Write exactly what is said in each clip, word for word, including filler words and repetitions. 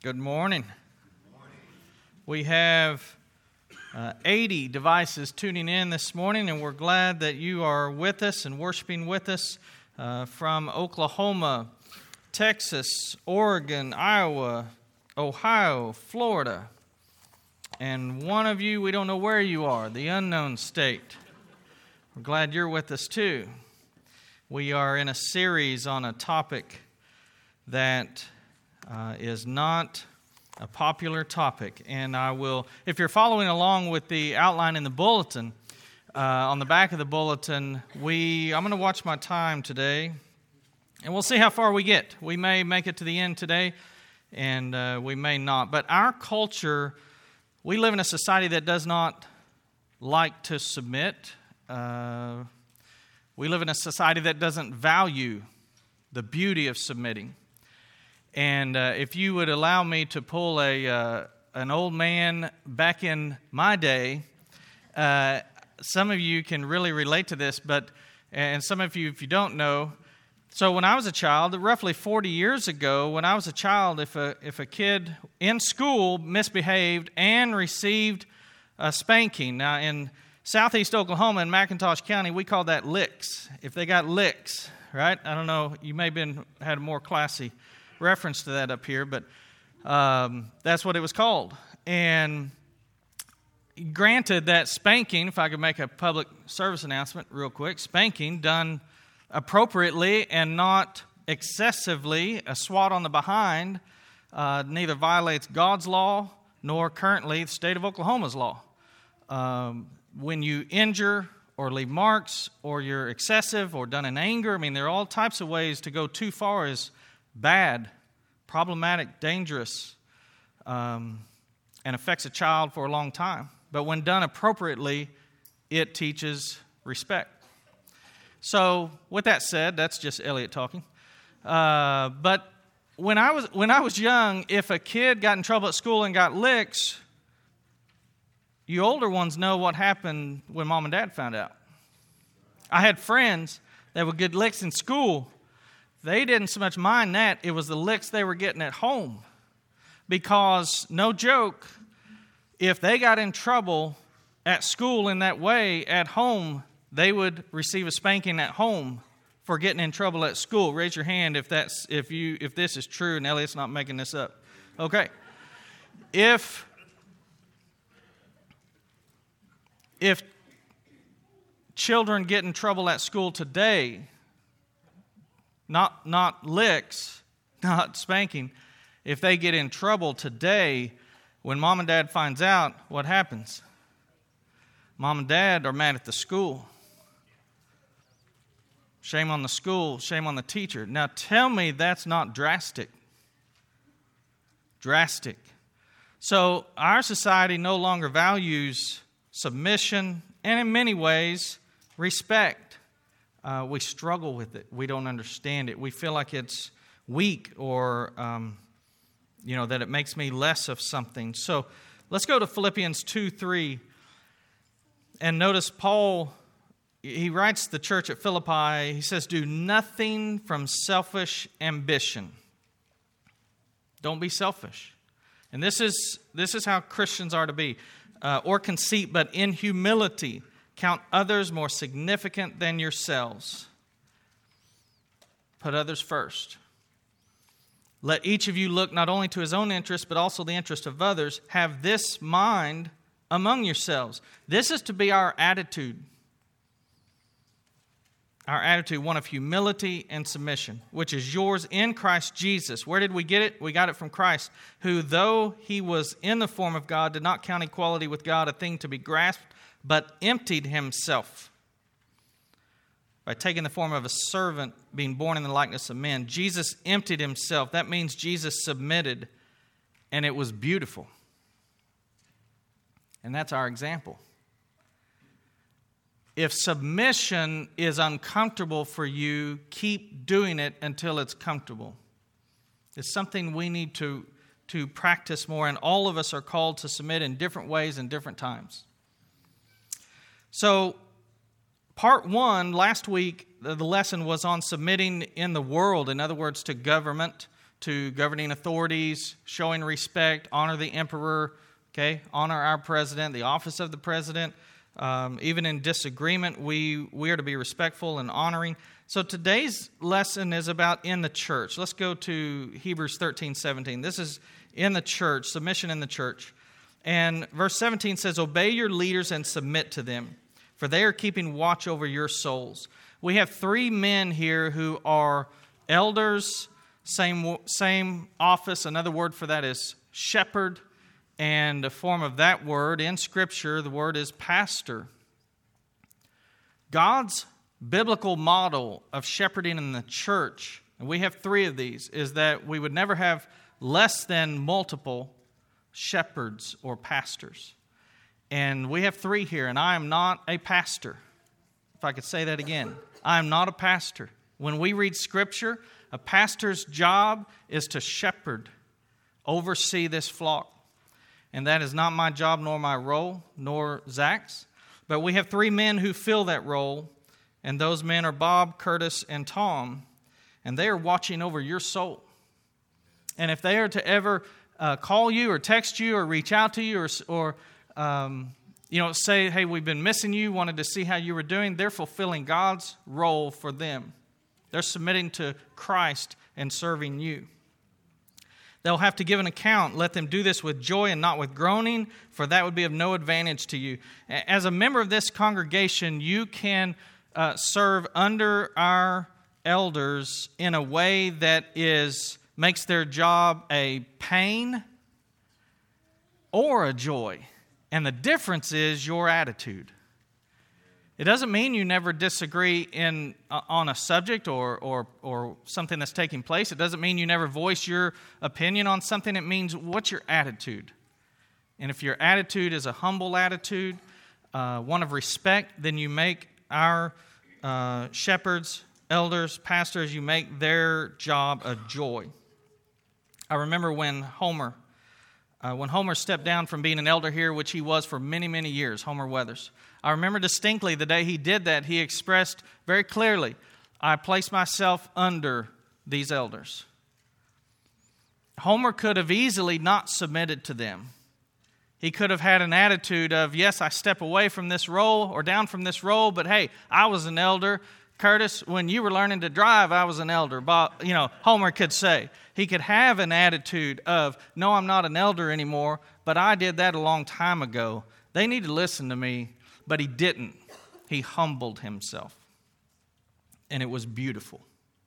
Good morning. We have uh, eighty devices tuning in this morning, and we're glad that you are with us and worshiping with us uh, from Oklahoma, Texas, Oregon, Iowa, Ohio, Florida, and one of you, we don't know where you are, the unknown state. We're glad you're with us too. We are in a series on a topic that Uh, is not a popular topic, and I will, if you're following along with the outline in the bulletin, uh, on the back of the bulletin, we, I'm going to watch my time today, and we'll see how far we get. We may make it to the end today, and uh, we may not, but our culture, we live in a society that does not like to submit. Uh, we live in a society that doesn't value the beauty of submitting. And uh, if you would allow me to pull a uh, an old man back in my day, uh, some of you can really relate to this, but and some of you, if you don't know, so when I was a child, roughly forty years ago, when I was a child, if a if a kid in school misbehaved and received a spanking, now in southeast Oklahoma in McIntosh County, we call that licks. If they got licks, right? I don't know, you may have been had a more classy reference to that up here, but um, that's what it was called. And granted that spanking, if I could make a public service announcement real quick, spanking done appropriately and not excessively, a swat on the behind, uh, neither violates God's law nor currently the state of Oklahoma's law. Um, when you injure or leave marks or you're excessive or done in anger, I mean, there are all types of ways to go too far as bad, problematic, dangerous, um, and affects a child for a long time. But when done appropriately, it teaches respect. So, with that said, that's just Elliot talking. Uh, but when I was when I was young, if a kid got in trouble at school and got licks, you older ones know what happened when mom and dad found out. I had friends that would get licks in school. They didn't so much mind that. It was the licks they were getting at home. Because, no joke, if they got in trouble at school in that way, at home, they would receive a spanking at home for getting in trouble at school. Raise your hand if that's if you if this is true and Elliot's not making this up. Okay. If if children get in trouble at school today, Not not licks, not spanking. If they get in trouble today, when mom and dad finds out, what happens? Mom and dad are mad at the school. Shame on the school, shame on the teacher. Now tell me that's not drastic. Drastic. So our society no longer values submission and in many ways respect. Uh, we struggle with it. We don't understand it. We feel like it's weak or, um, you know, that it makes me less of something. So let's go to Philippians two three. And notice Paul, he writes to the church at Philippi, he says, do nothing from selfish ambition. Don't be selfish. And this is, this is how Christians are to be. Uh, or conceit, but in humility. Count others more significant than yourselves. Put others first. Let each of you look not only to his own interest, but also the interest of others. Have this mind among yourselves. This is to be our attitude. Our attitude, one of humility and submission, which is yours in Christ Jesus. Where did we get it? We got it from Christ, who, though he was in the form of God, did not count equality with God a thing to be grasped, but emptied himself by taking the form of a servant, being born in the likeness of men. Jesus emptied himself. That means Jesus submitted, and it was beautiful. And that's our example. If submission is uncomfortable for you, keep doing it until it's comfortable. It's something we need to, to practice more, and all of us are called to submit in different ways and different times. So, part one, last week, the lesson was on submitting in the world, in other words, to government, to governing authorities, showing respect, honor the emperor, okay, honor our president, the office of the president. Um, even in disagreement, we, we are to be respectful and honoring. So today's lesson is about in the church. Let's go to Hebrews thirteen seventeen. This is in the church, submission in the church. And verse seventeen says, "Obey your leaders and submit to them, for they are keeping watch over your souls." We have three men here who are elders, same, same office. Another word for that is shepherd. And a form of that word in Scripture, the word is pastor. God's biblical model of shepherding in the church, and we have three of these, is that we would never have less than multiple shepherds or pastors. And we have three here, and I am not a pastor. If I could say that again, I am not a pastor. When we read Scripture, a pastor's job is to shepherd, oversee this flock. And that is not my job, nor my role, nor Zach's. But we have three men who fill that role, and those men are Bob, Curtis, and Tom. And they are watching over your soul. And if they are to ever uh, call you or text you or reach out to you or, or um, you know, say, hey, we've been missing you, wanted to see how you were doing, they're fulfilling God's role for them. They're submitting to Christ and serving you. They'll have to give an account. Let them do this with joy and not with groaning, for that would be of no advantage to you. As a member of this congregation, you can uh, serve under our elders in a way that is makes their job a pain or a joy. And the difference is your attitude. It doesn't mean you never disagree in uh, on a subject or, or or something that's taking place. It doesn't mean you never voice your opinion on something. It means what's your attitude. And if your attitude is a humble attitude, uh, one of respect, then you make our uh, shepherds, elders, pastors, you make their job a joy. I remember when Homer, uh, when Homer stepped down from being an elder here, which he was for many, many years, Homer Weathers. I remember distinctly the day he did that, he expressed very clearly, I place myself under these elders. Homer could have easily not submitted to them. He could have had an attitude of, yes, I step away from this role or down from this role, but hey, I was an elder. Curtis, when you were learning to drive, I was an elder. Bob, you know, Homer could say. He could have an attitude of, no, I'm not an elder anymore, but I did that a long time ago. They need to listen to me. But he didn't. He humbled himself. And it was beautiful.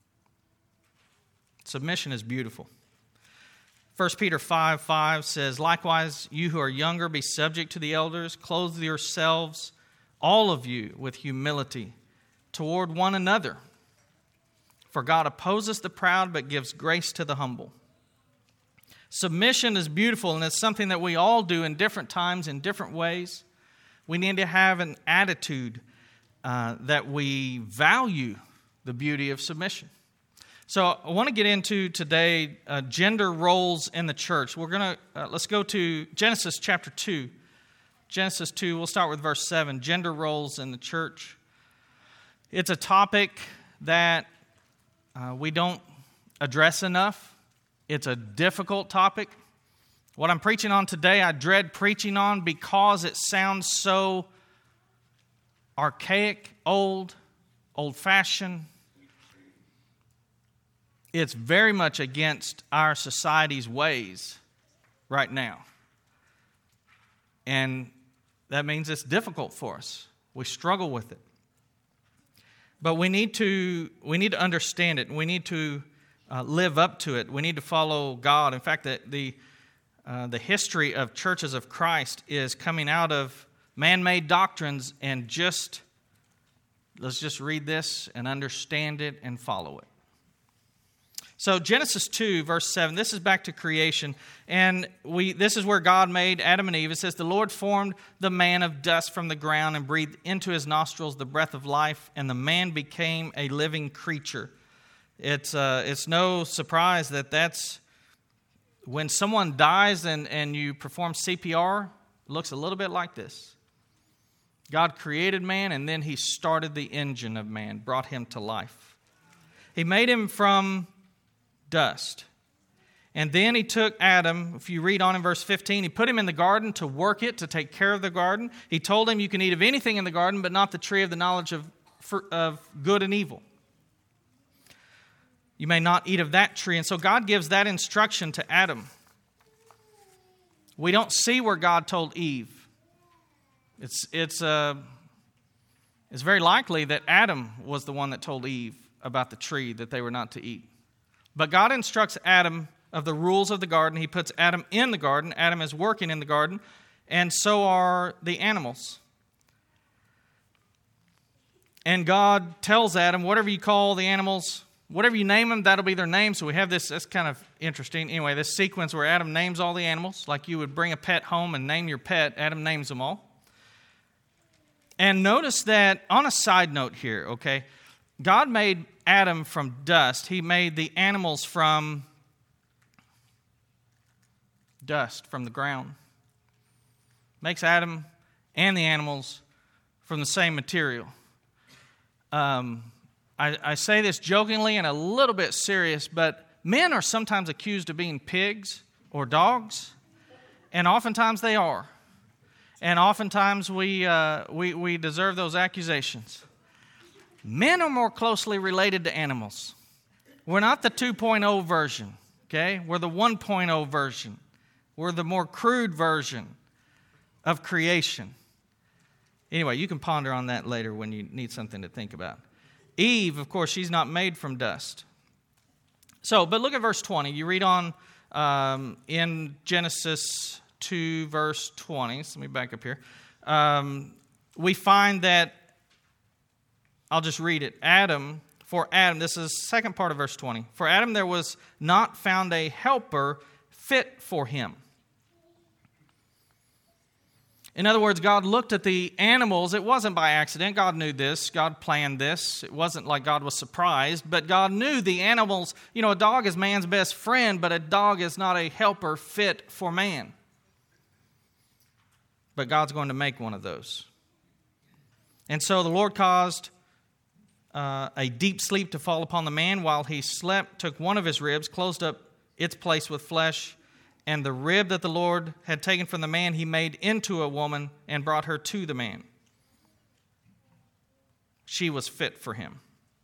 Submission is beautiful. First Peter five five says, likewise, you who are younger, be subject to the elders. Clothe yourselves, all of you, with humility toward one another. For God opposes the proud, but gives grace to the humble. Submission is beautiful, and it's something that we all do in different times, in different ways. We need to have an attitude uh, that we value the beauty of submission. So I want to get into today uh, gender roles in the church. We're going to, uh, let's go to Genesis chapter two. Genesis two, we'll start with verse seven, gender roles in the church. It's a topic that uh, we don't address enough. It's a difficult topic. What I'm preaching on today, I dread preaching on because it sounds so archaic, old, old-fashioned. It's very much against our society's ways right now. And that means it's difficult for us. We struggle with it. But we need to we need to understand it. We need to uh, live up to it. We need to follow God. In fact, the the Uh, the history of churches of Christ is coming out of man-made doctrines, and just, let's just read this and understand it and follow it. So Genesis two, verse seven, this is back to creation, and we this is where God made Adam and Eve. It says, the Lord formed the man of dust from the ground and breathed into his nostrils the breath of life, and the man became a living creature. It's, uh, it's no surprise that that's when someone dies and, and you perform C P R, it looks a little bit like this. God created man, and then he started the engine of man, brought him to life. He made him from dust. And then he took Adam, if you read on in verse fifteen, he put him in the garden to work it, to take care of the garden. He told him, you can eat of anything in the garden, but not the tree of the knowledge of, of good and evil. You may not eat of that tree. And so God gives that instruction to Adam. We don't see where God told Eve. It's, it's, uh, it's very likely that Adam was the one that told Eve about the tree that they were not to eat. But God instructs Adam of the rules of the garden. He puts Adam in the garden. Adam is working in the garden, and so are the animals. And God tells Adam, whatever you call the animals, whatever you name them, that'll be their name. So we have this, that's kind of interesting. Anyway, this sequence where Adam names all the animals, like you would bring a pet home and name your pet, Adam names them all. And notice that, on a side note here, okay, God made Adam from dust. He made the animals from dust, from the ground. Makes Adam and the animals from the same material. Um... I, I say this jokingly and a little bit serious, but men are sometimes accused of being pigs or dogs, and oftentimes they are. And oftentimes we, uh, we, we deserve those accusations. Men are more closely related to animals. We're not the two point oh version, okay? We're the one point oh version. We're the more crude version of creation. Anyway, you can ponder on that later when you need something to think about. Eve, of course, she's not made from dust. So, but look at verse twenty. You read on um, in Genesis two, verse twenty. So let me back up here. Um, we find that, I'll just read it. Adam, for Adam, this is the second part of verse twenty. For Adam there was not found a helper fit for him. In other words, God looked at the animals. It wasn't by accident. God knew this. God planned this. It wasn't like God was surprised, but God knew the animals. You know, a dog is man's best friend, but a dog is not a helper fit for man. But God's going to make one of those. And so the Lord caused uh, a deep sleep to fall upon the man while he slept, took one of his ribs, closed up its place with flesh, and the rib that the Lord had taken from the man, he made into a woman and brought her to the man. She was fit for him.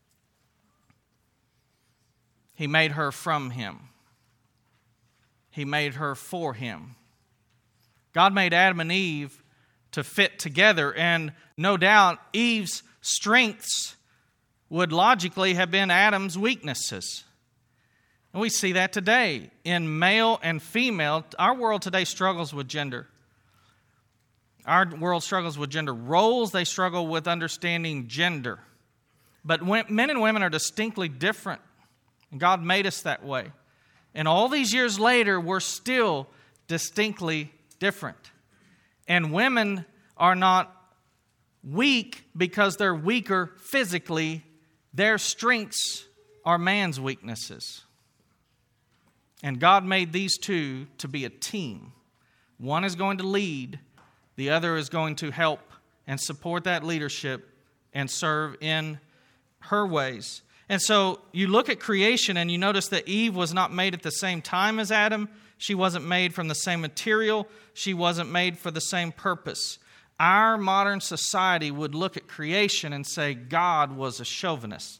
He made her from him. He made her for him. God made Adam and Eve to fit together, and no doubt Eve's strengths would logically have been Adam's weaknesses. And we see that today in male and female. Our world today struggles with gender. Our world struggles with gender roles. They struggle with understanding gender. But when, men and women are distinctly different. And God made us that way. And all these years later, we're still distinctly different. And women are not weak because they're weaker physically. Their strengths are man's weaknesses. And God made these two to be a team. One is going to lead. The other is going to help and support that leadership and serve in her ways. And so you look at creation and you notice that Eve was not made at the same time as Adam. She wasn't made from the same material. She wasn't made for the same purpose. Our modern society would look at creation and say God was a chauvinist.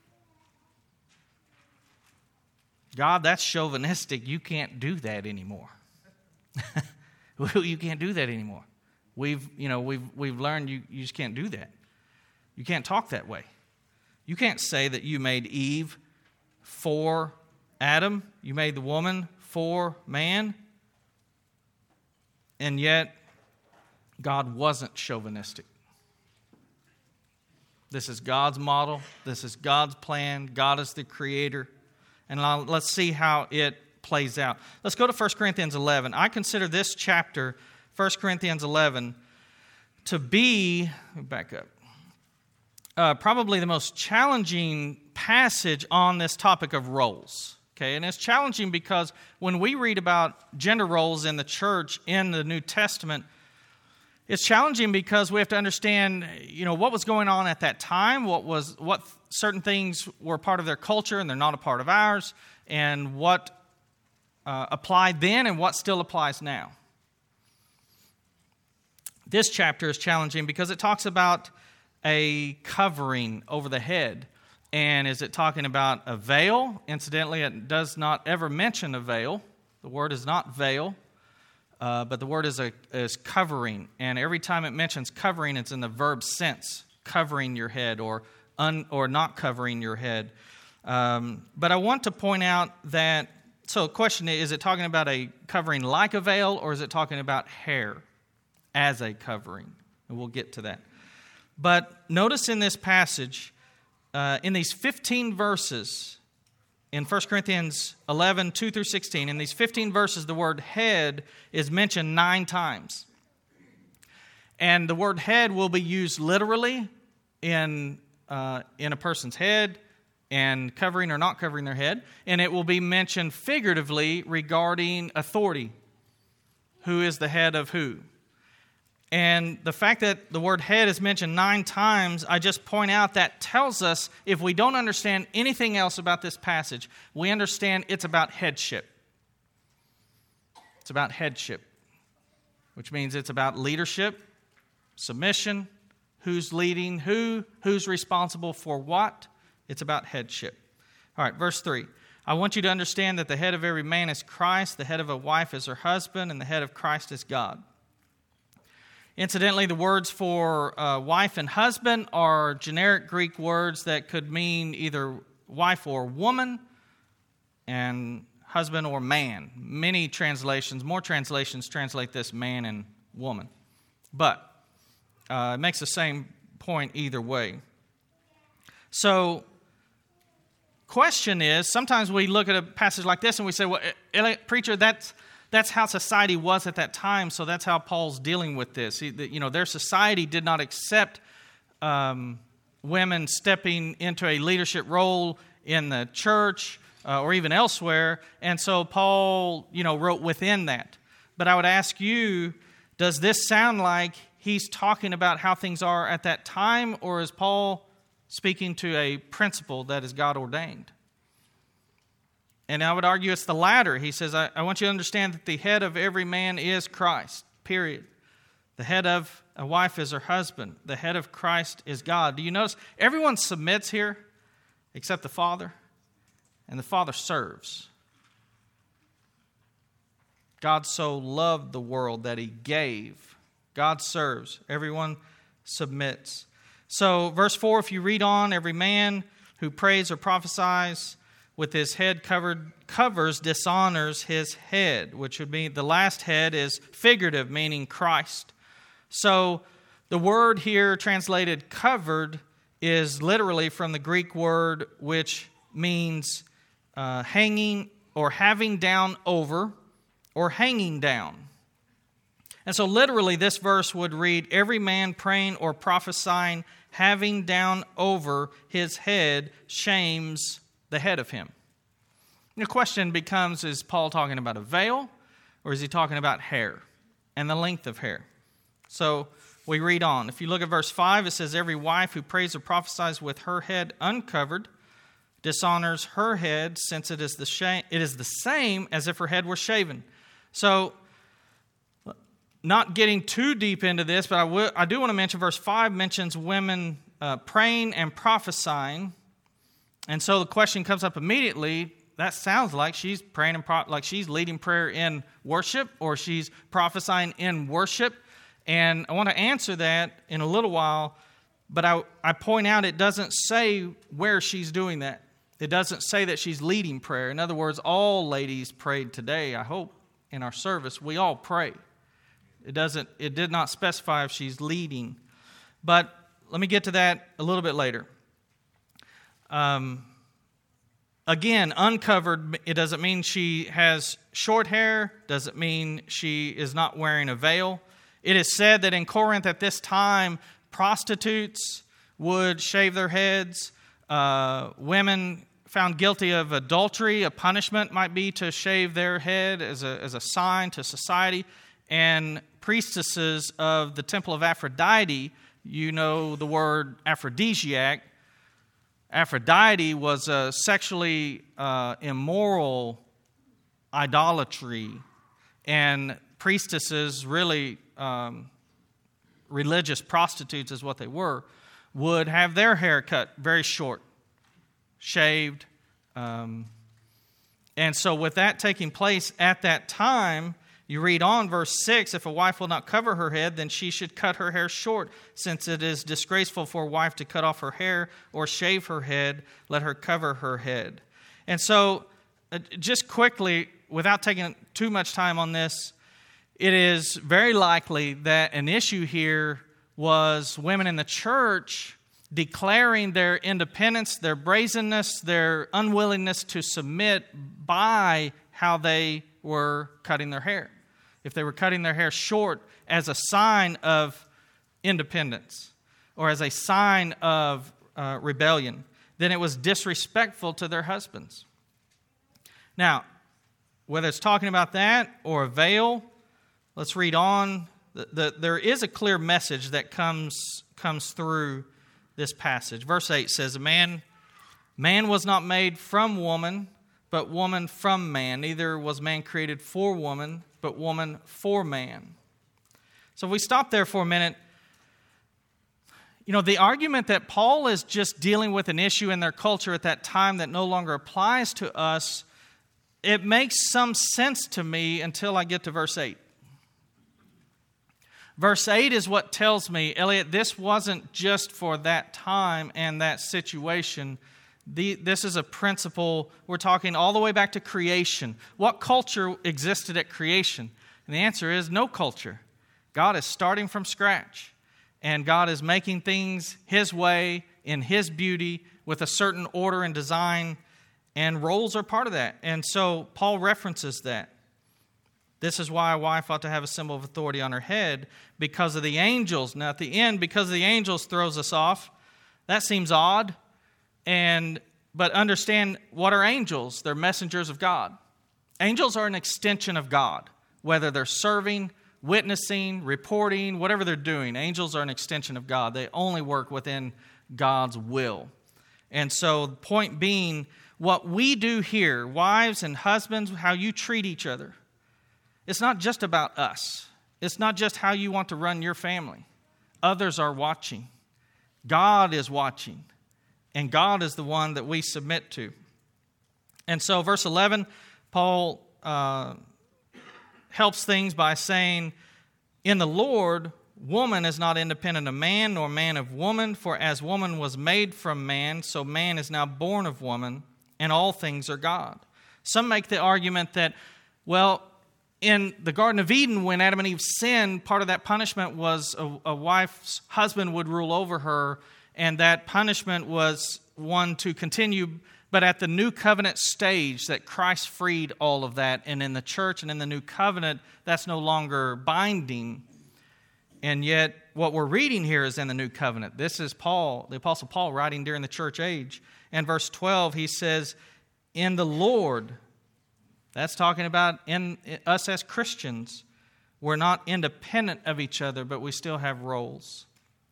God, that's chauvinistic. You can't do that anymore. You can't do that anymore. We've, you know, we've we've learned you, you just can't do that. You can't talk that way. You can't say that you made Eve for Adam. You made the woman for man. And yet, God wasn't chauvinistic. This is God's model. This is God's plan. God is the creator. And let's see how it plays out. Let's go to First Corinthians eleven. I consider this chapter, First Corinthians eleven, to be, let me back up, uh, probably the most challenging passage on this topic of roles. Okay, and it's challenging because when we read about gender roles in the church in the New Testament, it's challenging because we have to understand, you know, what was going on at that time, what was what certain things were part of their culture and they're not a part of ours, and what uh, applied then and what still applies now. This chapter is challenging because it talks about a covering over the head. And is it talking about a veil? Incidentally, it does not ever mention a veil. The word is not veil, uh, but the word is, a, is covering. And every time it mentions covering, it's in the verb sense, covering your head or, un, or not covering your head. Um, but I want to point out that, so the question is, is it talking about a covering like a veil, or is it talking about hair as a covering? And we'll get to that. But notice in this passage, uh, in these fifteen verses, in First Corinthians eleven, two through sixteen, in these fifteen verses, the word head is mentioned nine times. And the word head will be used literally in, uh, in a person's head, and covering or not covering their head. And it will be mentioned figuratively regarding authority. Who is the head of who? And the fact that the word head is mentioned nine times, I just point out that tells us if we don't understand anything else about this passage, we understand it's about headship. It's about headship, which means it's about leadership, submission, who's leading who, who's responsible for what. It's about headship. All right, verse three. I want you to understand that the head of every man is Christ, the head of a wife is her husband, and the head of Christ is God. Incidentally, the words for uh, wife and husband are generic Greek words that could mean either wife or woman and husband or man. Many translations, more translations translate this man and woman. But uh, it makes the same point either way. So, question is, sometimes we look at a passage like this and we say, well, preacher, that's... That's how society was at that time, so that's how Paul's dealing with this. He, you know, their society did not accept um, women stepping into a leadership role in the church uh, or even elsewhere, and so Paul, you know, wrote within that. But I would ask you, does this sound like he's talking about how things are at that time, or is Paul speaking to a principle that is God ordained? And I would argue it's the latter. He says, I, I want you to understand that the head of every man is Christ, period. The head of a wife is her husband. The head of Christ is God. Do you notice everyone submits here except the Father? And the Father serves. God so loved the world that He gave. God serves. Everyone submits. So verse four, if you read on, every man who prays or prophesies with his head covered, covers, dishonors his head, which would mean the last head is figurative, meaning Christ. So the word here translated covered is literally from the Greek word which means uh, hanging or having down over or hanging down. And so literally this verse would read, every man praying or prophesying having down over his head shames the head of him. The question becomes, is Paul talking about a veil or is he talking about hair and the length of hair? So we read on. If you look at verse five, it says, every wife who prays or prophesies with her head uncovered dishonors her head, since it is the shame, it is the same as if her head were shaven. So, not getting too deep into this, but I, will, I do want to mention verse five mentions women uh, praying and prophesying. And so the question comes up immediately, that sounds like she's praying and pro- like she's leading prayer in worship, or she's prophesying in worship. And I want to answer that in a little while, but I, I point out it doesn't say where she's doing that. It doesn't say that she's leading prayer. In other words, all ladies prayed today, I hope, in our service. We all pray. It doesn't. It did not specify if she's leading. But let me get to that a little bit later. Um, again, uncovered, it doesn't mean she has short hair, doesn't mean she is not wearing a veil. It is said that in Corinth at this time, prostitutes would shave their heads. Uh, women found guilty of adultery, a punishment might be to shave their head as a, as a sign to society. And priestesses of the temple of Aphrodite, you know the word aphrodisiac. Aphrodite was a sexually uh, immoral idolatry, and priestesses, really um, religious prostitutes is what they were, would have their hair cut very short, shaved. Um, and so with that taking place at that time, you read on verse six, if a wife will not cover her head, then she should cut her hair short, since it is disgraceful for a wife to cut off her hair or shave her head, let her cover her head. And so uh, just quickly, without taking too much time on this, it is very likely that an issue here was women in the church declaring their independence, their brazenness, their unwillingness to submit by how they were cutting their hair. If they were cutting their hair short as a sign of independence or as a sign of uh, rebellion, then it was disrespectful to their husbands. Now, whether it's talking about that or a veil, let's read on. The, the, there is a clear message that comes, comes through this passage. Verse eight says, man, man was not made from woman, but woman from man. Neither was man created for woman, but woman for man. So if we stop there for a minute, you know, the argument that Paul is just dealing with an issue in their culture at that time that no longer applies to us, it makes some sense to me until I get to verse eight. Verse eight is what tells me, Elliot, this wasn't just for that time and that situation. The, this is a principle, we're talking all the way back to creation. What culture existed at creation? And the answer is no culture. God is starting from scratch. And God is making things His way, in His beauty, with a certain order and design. And roles are part of that. And so Paul references that. This is why a wife ought to have a symbol of authority on her head, because of the angels. Now at the end, because of the angels throws us off. That seems odd. And but understand, what are angels? They're messengers of God. Angels are an extension of God. Whether they're serving, witnessing, reporting, whatever they're doing, angels are an extension of God. They only work within God's will. And so the point being, what we do here, wives and husbands, how you treat each other, it's not just about us. It's not just how you want to run your family. Others are watching. God is watching. And God is the one that we submit to. And so verse eleven, Paul uh, helps things by saying, in the Lord, woman is not independent of man, nor man of woman, for as woman was made from man, so man is now born of woman, and all things are God. Some make the argument that, well, in the Garden of Eden, when Adam and Eve sinned, part of that punishment was a, a wife's husband would rule over her, and that punishment was one to continue. But at the new covenant stage, that Christ freed all of that. And in the church and in the new covenant, that's no longer binding. And yet, what we're reading here is in the new covenant. This is Paul, the Apostle Paul, writing during the church age. And verse twelve, he says, in the Lord, that's talking about in us as Christians, we're not independent of each other, but we still have roles.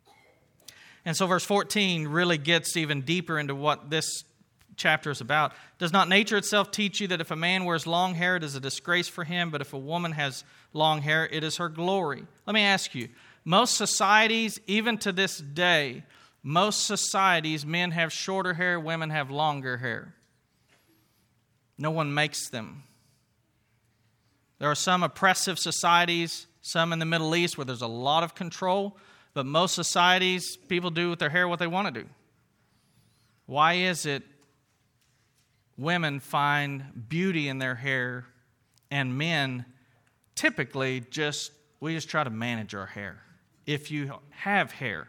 And so verse fourteen really gets even deeper into what this chapter is about. Does not nature itself teach you that if a man wears long hair, it is a disgrace for him, but if a woman has long hair, it is her glory? Let me ask you, most societies, even to this day, most societies, men have shorter hair, women have longer hair. No one makes them. There are some oppressive societies, some in the Middle East where there's a lot of control. But most societies, people do with their hair what they want to do. Why is it women find beauty in their hair and men typically just, we just try to manage our hair? If you have hair.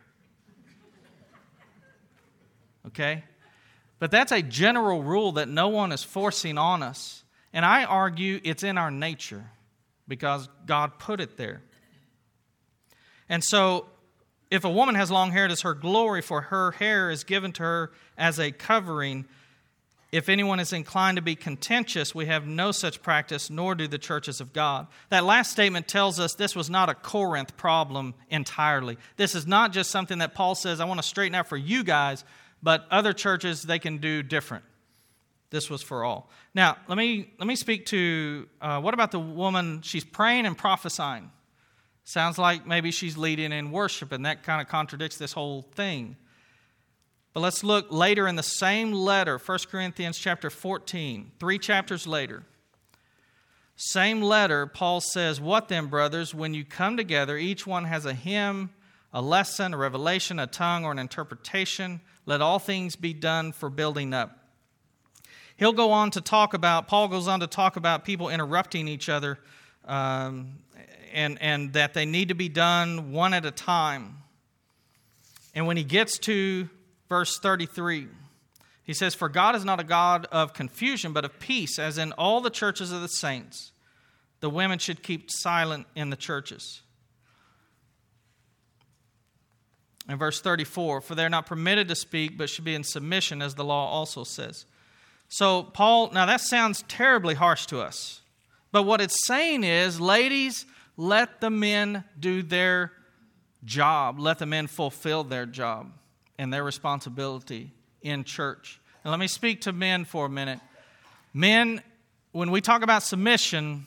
Okay? But that's a general rule that no one is forcing on us. And I argue it's in our nature because God put it there. And so, if a woman has long hair, it is her glory, for her hair is given to her as a covering. If anyone is inclined to be contentious, we have no such practice, nor do the churches of God. That last statement tells us this was not a Corinth problem entirely. This is not just something that Paul says, I want to straighten out for you guys, but other churches, they can do different. This was for all. Now, let me let me speak to, uh, what about the woman? She's praying and prophesying. Sounds like maybe she's leading in worship, and that kind of contradicts this whole thing. But let's look later in the same letter, First Corinthians chapter fourteen, three chapters later. Same letter, Paul says, "What then, brothers, when you come together, each one has a hymn, a lesson, a revelation, a tongue, or an interpretation. Let all things be done for building up." He'll go on to talk about, Paul goes on to talk about people interrupting each other, um, and, and that they need to be done one at a time. And when he gets to verse thirty-three, he says, "For God is not a God of confusion, but of peace, as in all the churches of the saints. The women should keep silent in the churches." In verse thirty-four, "For they are not permitted to speak, but should be in submission, as the law also says." So Paul, now that sounds terribly harsh to us. But what it's saying is, ladies, let the men do their job. Let the men fulfill their job and their responsibility in church. And let me speak to men for a minute. Men, when we talk about submission,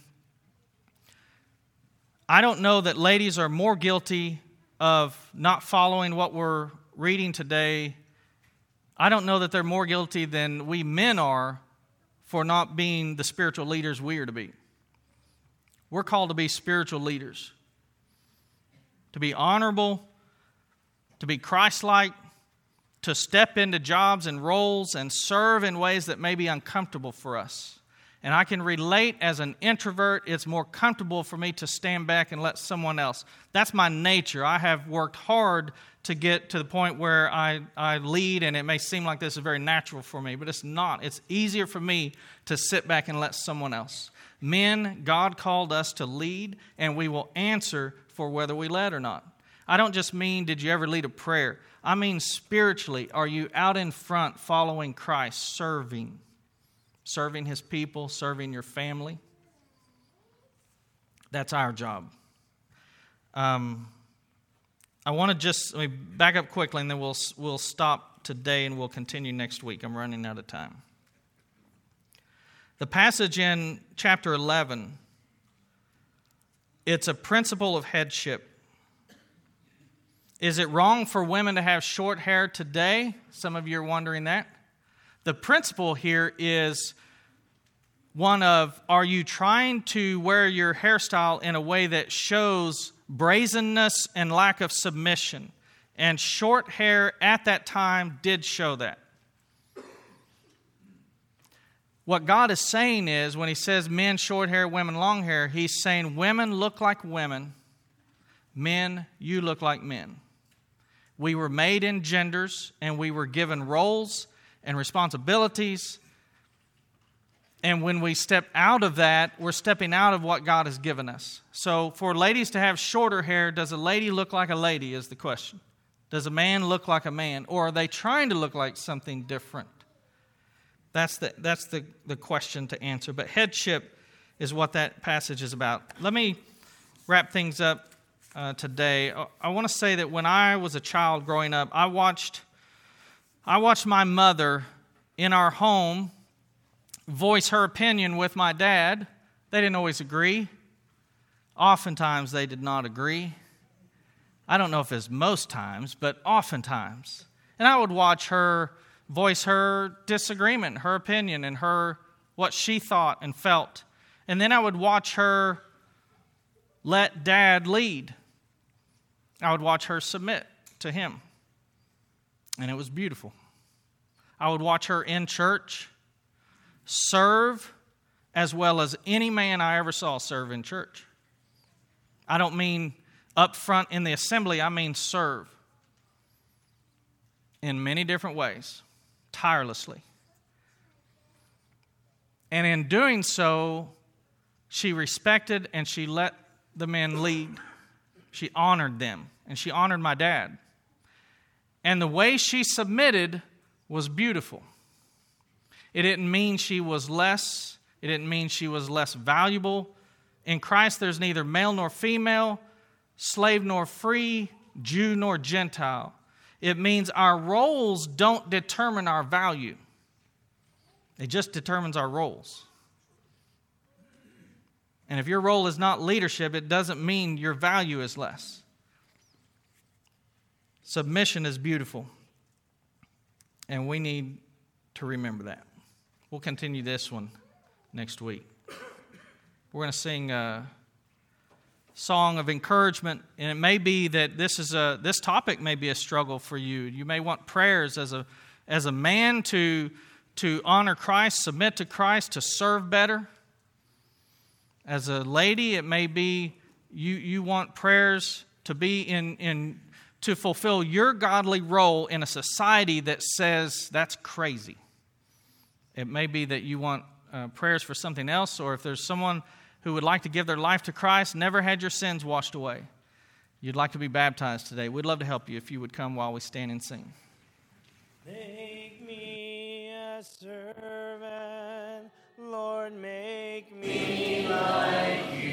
I don't know that ladies are more guilty of not following what we're reading today. I don't know that they're more guilty than we men are for not being the spiritual leaders we are to be. We're called to be spiritual leaders, to be honorable, to be Christ-like, to step into jobs and roles and serve in ways that may be uncomfortable for us. And I can relate as an introvert. It's more comfortable for me to stand back and let someone else. That's my nature. I have worked hard to get to the point where I, I lead, and it may seem like this is very natural for me, but it's not. It's easier for me to sit back and let someone else. Men, God called us to lead, and we will answer for whether we led or not. I don't just mean, did you ever lead a prayer? I mean spiritually, are you out in front following Christ, serving? Serving His people, serving your family. That's our job. Um, I want to just let me back up quickly, and then we'll we'll stop today and we'll continue next week. I'm running out of time. The passage in chapter eleven, it's a principle of headship. Is it wrong for women to have short hair today? Some of you are wondering that. The principle here is one of, are you trying to wear your hairstyle in a way that shows brazenness and lack of submission? And short hair at that time did show that. What God is saying is, when He says men short hair, women long hair, He's saying women look like women, men, you look like men. We were made in genders, and we were given roles and responsibilities. And when we step out of that, we're stepping out of what God has given us. So for ladies to have shorter hair, does a lady look like a lady is the question. Does a man look like a man? Or are they trying to look like something different? That's the, that's the, the question to answer. But headship is what that passage is about. Let me wrap things up uh, today. I, I want to say that when I was a child growing up, I watched... I watched my mother in our home voice her opinion with my dad. They didn't always agree. Oftentimes they did not agree. I don't know if it's most times, but oftentimes. And I would watch her voice her disagreement, her opinion, and her what she thought and felt. And then I would watch her let Dad lead. I would watch her submit to him. And it was beautiful. I would watch her in church serve as well as any man I ever saw serve in church. I don't mean up front in the assembly, I mean serve in many different ways, tirelessly. And in doing so, she respected and she let the men lead. She honored them, and she honored my dad. And the way she submitted was beautiful. It didn't mean she was less. It didn't mean she was less valuable. In Christ, there's neither male nor female, slave nor free, Jew nor Gentile. It means our roles don't determine our value. It just determines our roles. And if your role is not leadership, it doesn't mean your value is less. Submission is beautiful. And we need to remember that. We'll continue this one next week. We're going to sing a song of encouragement, and it may be that this is a this topic may be a struggle for you. You may want prayers as a as a man to to honor Christ, submit to Christ, to serve better. As a lady, it may be you, you want prayers to be in, in to fulfill your godly role in a society that says that's crazy. It may be that you want uh, prayers for something else, or if there's someone who would like to give their life to Christ, never had your sins washed away, you'd like to be baptized today, we'd love to help you if you would come while we stand and sing. Make me a servant, Lord, make me like you.